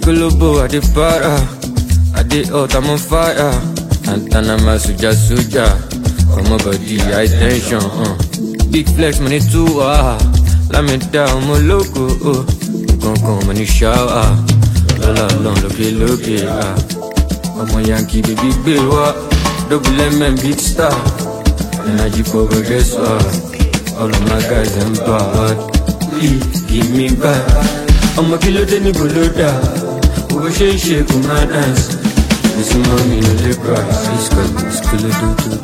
Iskolobo, I dey para. I dey hot, I'm on fire. Antana masuja suja. Come on body, high tension. Big flex, money too. Lamenta, I'm a loco. Gon' money shower. Lola long, look. I'm a Yankee, baby, big what? Double M, big star. Energy for guess what? All of my guys empowered. Give me back. I'm a kilo de ni boloda. Over shake my dance. This money no the price. It's kilo do.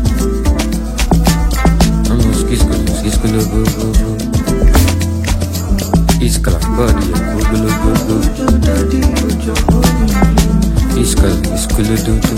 I'm a skis go. It's clock body go. It's kilo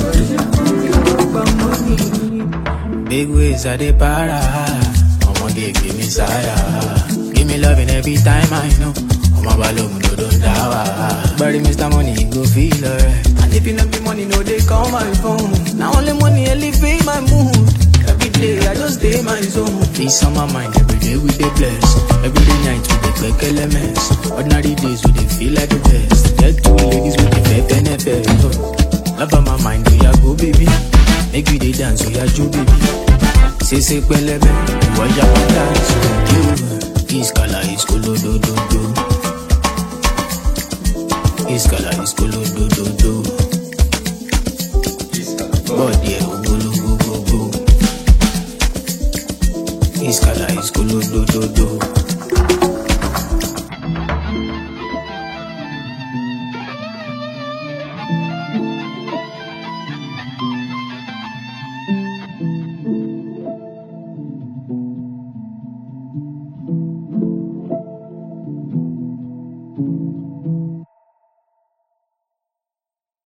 do. Big ways are the para. I'ma give me sire. Give me loving every time I know. I'ma balloon don't die. Bury Mr. Money go feel alright. And if you not be money, no they call my phone. Now only money elevate my mood. Every day I just stay my zone. Peace on my mind every day we dey bless. Every day night we dey click elements. Ordinary days we dey feel like the best. Get two ladies with the fake NFL. Love on my mind, we are go baby. Make we dey dance, we are Joe baby. Say pelebe, watch out dance. Iskala iskolo do. Iskala iskolo do. Body ogolo go. Iskala iskolo do.